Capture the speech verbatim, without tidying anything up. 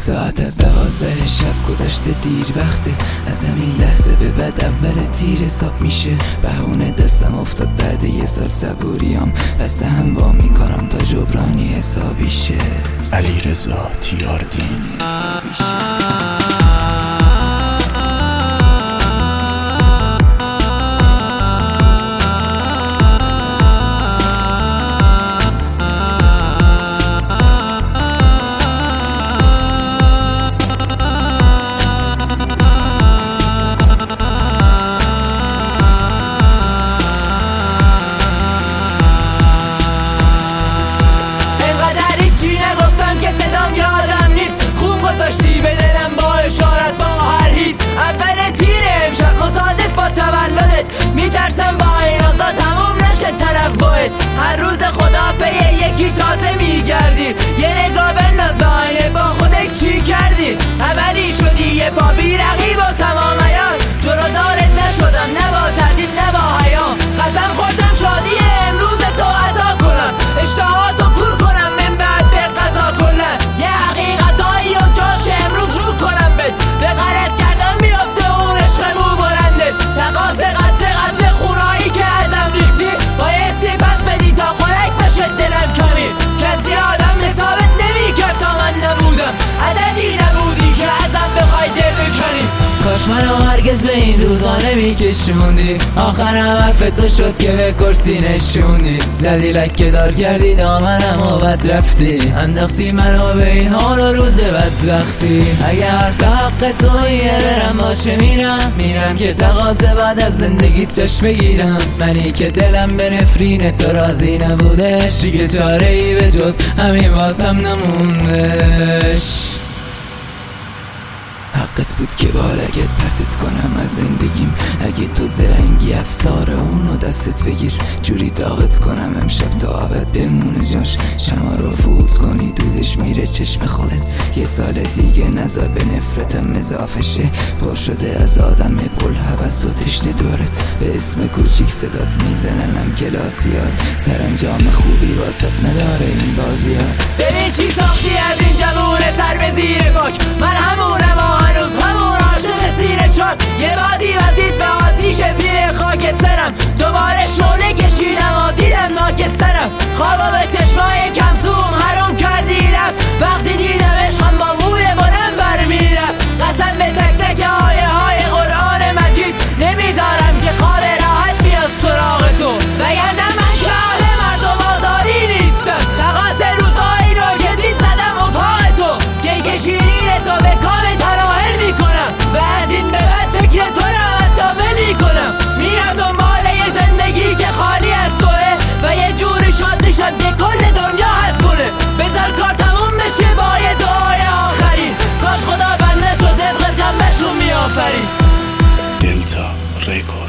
ساعت از دوازده شب گذشته دیر وقته، از همین لحظه به بعد اول تیر حساب میشه. بهونه دستم افتاد بعد یه سال صبوریام، دست هم وا میکنم تا جبرانی حسابی شه. علیرضا تیاردین. گذاشتی به دلم با اشارت با هر حیث. اول تیر امشب مصادف با تولدت، میترسم با این آزا تموم نشه تنوعت. هر روز خدا پی یکی تازه میگردی، یه نگاه بنداز به آینه با خودت چی کردی. اولی شدی یه پا بی رقیب و تمام عیار، جلو دارت نشدم نه با تردید نه با حیا. قسم خوردم شادی امروز تو عزا کنم، اشتهاتو کور کنم من بعد به قضا کنم. یه حقیقتایی و جاش امروز رو کنم بهت، به غلط کردم بیافته اون عشق مو بلندت. تقاض قطر قطر خونایی که ازم ریختی، بایستی پس بدی تا خنک بشه دلم کمی. کسی آدم حسابت نمی کرد تا من نبودم، عددی نبودی که ازم بخوای دل بکنی. کاش منو هرگز به این روزا نمی کشوندی، آخرم حرفت تو شد که به کرسی نشوندی. زدی لکه دار کردی دامنم و بد رفتی، انداختی منو به این حال و روز بدبختی. اگه حرف حق تویه برم باشه میرم، میرم که تقاضه بعد از زندگی جاش بگیرم. منی که دلم به نفرین تو راضی نبودش، دیگه چاره ای به جز همین واسم نموندش. حقت بود که با لگت پرتت کنم از زندگیم، اگه تو زرنگی افسار اونو دستت بگیر. جوری داغت کنم امشب تا عبد بمونه جاش، شما رو فوت کنی دودش میره چشم خودت. یه سال دیگه نذار به نفرتم اضافه شه، پر شده از آدم بل حبس و تشنه دورت. به اسم کوچیک صدات میزننم کلاسیات، سرانجام خوبی واسط نداره این بازیات. ببین چی ساختی از این جوون سر به زیر باک، من همونم و هنوز همون عاشق سیر چاک. یه بادی وزید به آتیش زیر خاکسترم، دوباره شعله کشیدم و دیدم ناکسترم. خوابا به چشمای کمسوم حروم کردی رفت، وقتی دیدم عشقم با موی بلند برمیرفت. قسم به تک تک آیه های قرآن مجید، نمیذارم که خواب راحت بیاد سراغ تو. وگرنه من که اهل مردم آزاری نیستم، تقاض روزایی رو که دید زدم اتاق تو. که شیرین تو به کام تراحل میکنم، و از این به بعد فکر تو رو حتی ولی کنم. میرم دنبال یه زندگی که خالی از توه، و یه جوری شاد میشم که کل دنیا هست کنه. بذار کار تموم بشه با یه دعای آخری، کاش خدا بنده شده بقیب جنبش رو میآفرید. دلتا ریکورد.